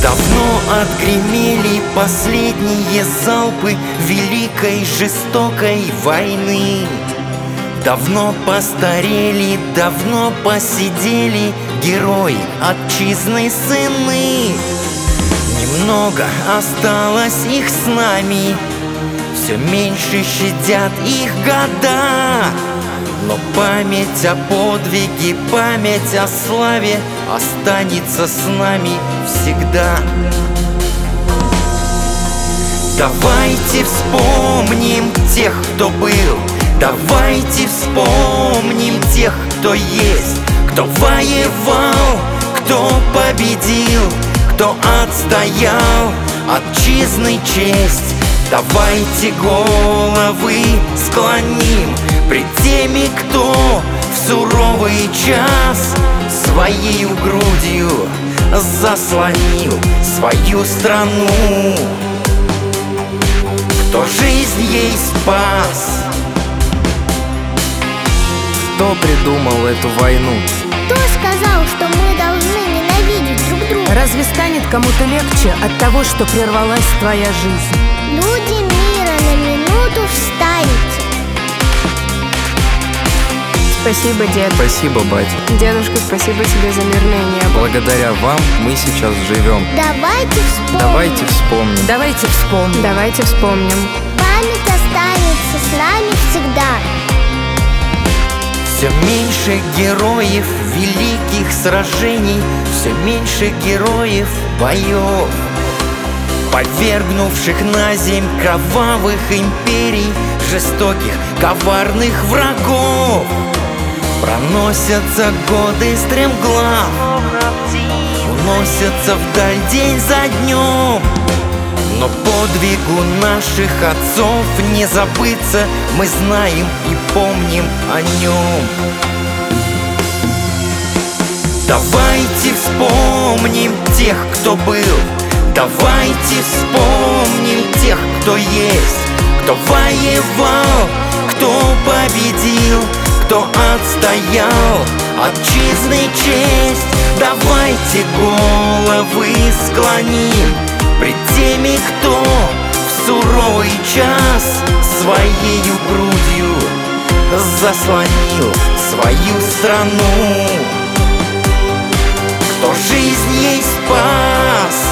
Давно отгремели последние залпы великой жестокой войны. Давно постарели, давно посидели герои отчизны сыны. Немного осталось их с нами, все меньше щадят их года. Но память о подвиге, память о славе останется с нами всегда. Давайте вспомним тех, кто был. Давайте вспомним тех, кто есть. Кто воевал, кто победил, кто отстоял отчизны честь. Давайте головы склоним пред теми, кто в суровый час своей грудью заслонил свою страну, кто жизнь ей спас. Кто придумал эту войну? Кто сказал, что мы должны ненавидеть друг друга? Разве станет кому-то легче от того, что прервалась твоя жизнь? Люди мира, на минуту встанете. Спасибо, дед. Спасибо, батя. Дедушка, спасибо тебе за мирное небо. Благодаря вам мы сейчас живем. Давайте вспомним. Давайте вспомним. Давайте вспомним. Давайте вспомним. Память останется с нами всегда. Все меньше героев великих сражений, все меньше героев боев, повергнувших на земь кровавых империй, жестоких, коварных врагов. Проносятся годы стремглав, уносятся вдаль день за днем. Но подвигу наших отцов не забыться, мы знаем и помним о нем. Давайте вспомним тех, кто был. Давайте вспомним тех, кто есть. Кто воевал, кто победил, кто отстоял отчизны честь. Давайте головы склоним пред теми, кто в суровый час своею грудью заслонил свою страну, кто жизнь ей спас.